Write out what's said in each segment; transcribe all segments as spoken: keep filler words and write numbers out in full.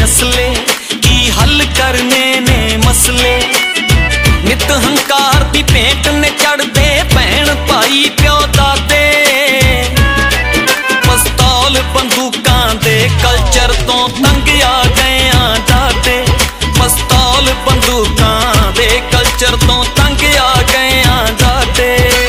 असले, की हल करने ने मसले। नित हंकार दी भेंट ने चढ़दे भैन भाई प्यो दादे। पिस्तौल बंदूकां दे कल्चर तो तंग आ गए आ दादे। पिस्तौल बंदूकां दे कल्चर तो तंग आ गए आ दादे।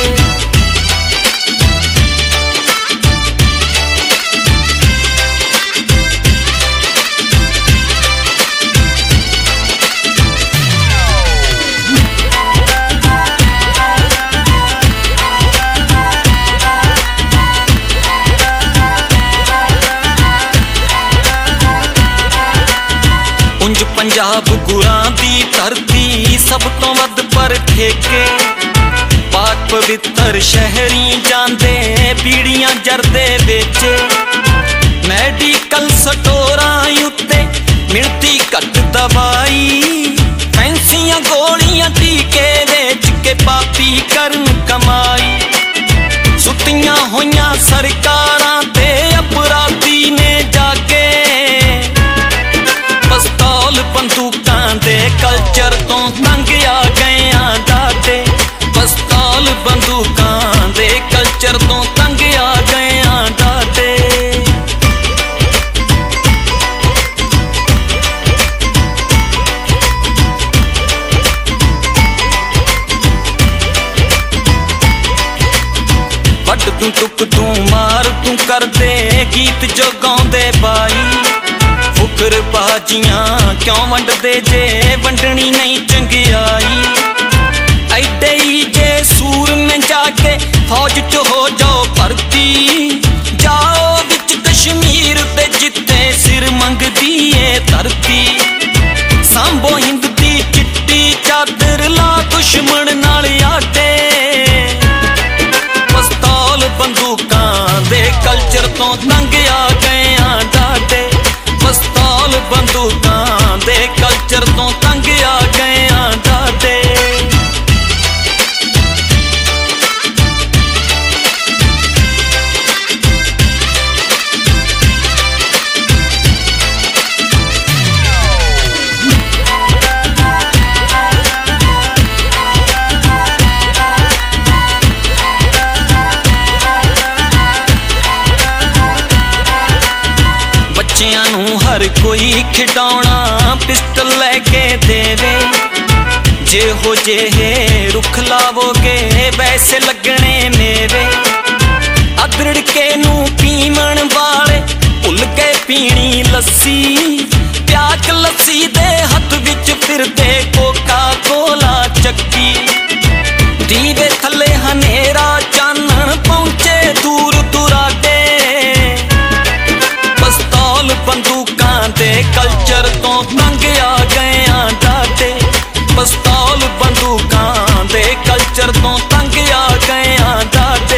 उंज पंजाब गुरां दी धरती सब तो वध पर ठेके। पाक पवित्र शहरी जांदे पीड़ियां जरदे बेचे। मैडिकल स्टोरां उत्ते मिलती घट दवाई। फैंसियां गोलियां टीके वेच के पापी करन कमाई। सुतियां होइयां सरकारां ते अपराधी ने जागे। पिस्तौल बंदूकां दे कल्चर तो तंग आ गए आ दादे। पिस्तौल बंदूकां दे कल्चर तो तंग आ गए आ दादे। वड तू टुक तू मार तू कर दे गीत जो गाउंदे बाई। फुकर बाजियां क्यों वंडदे जे वंडनी नहीं चंगियाई। ऐडे ही जे सूर में जाके फौज च हो जाओ भर्ती। जाओ विच कश्मीर ते जिथे सिर मंगदी ए धरती। सांभो हिंद दी चिट्टी चादर ला दुश्मन नाल आटे। पिस्तौल बंदूकां दे कल्चर तो तंग आ गए आ दादे। पिस्तौल बंदूकां दे कल्चर तो तंग आ गए आ दादे। बच्चियां नूं हर कोई खिडौना पिस्टल लैके देवे। जे हो जे रुख लावोगे वैसे लगने मेवे। अदरड़ के नूं पीवण वाले भुल गए पीनी लस्सी। प्याक लस्सी दे हथ विच फिरदे कोका कोला चक्की। दीवे थले हनेरा चानण पहुंचे दूर दुराडे। पिस्तौल बंदूकां दे कल्चर तो तंग आ गए आ दादे। पिस्तौल बंदूकां दे कल्चर तो तंग आ गए आ दादे।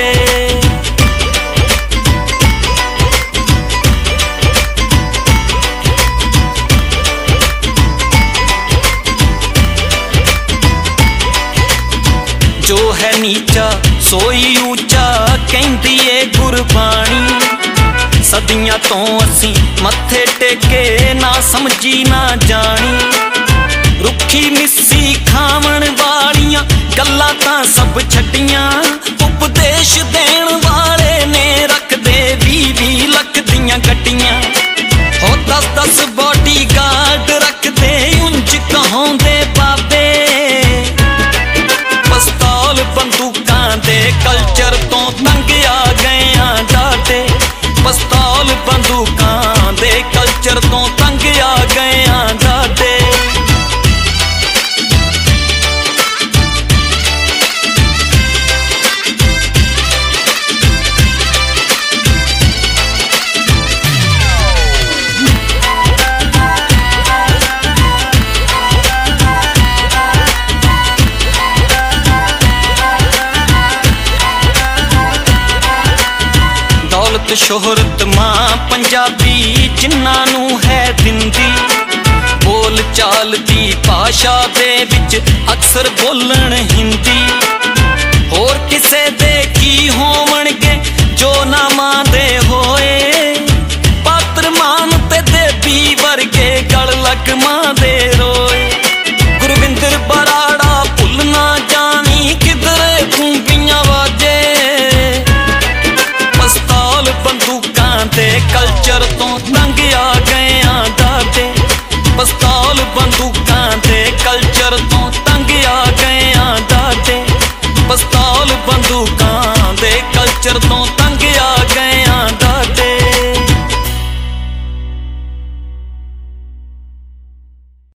जो है नीचा सोई ऊंचा कहंदी ए गुरबाणी। सदियां तो असी मत्थे टेके ना समझी ना जानी। रुखी मिस्सी खावण वालियां गल्लां तां सब छड्डियां। उपदेश देण वाले ने रख दे बीह बीह लख दियां गड्डियां। हो दस दस बॉडी गार्ड रख दे उंज कहाउंदे बाबे। पिस्तौल बंदूकां दे कल्चर तो तंग आ गए आ दादे। पिस्तौल बंदूकां दे कल्चर तो तंग आ गए आ दादे। दौलत शोहरत मां पंजाबी जिन्हां नूं है दिंदी। बोल चाल दी भाषा दे विच अक्सर बोलण हिंदी। होर किसे दे की होवणगे जो ना मां दे होए। पात्र मान ते देवी वर्गे ਲਗਮਾਂ ਦੇ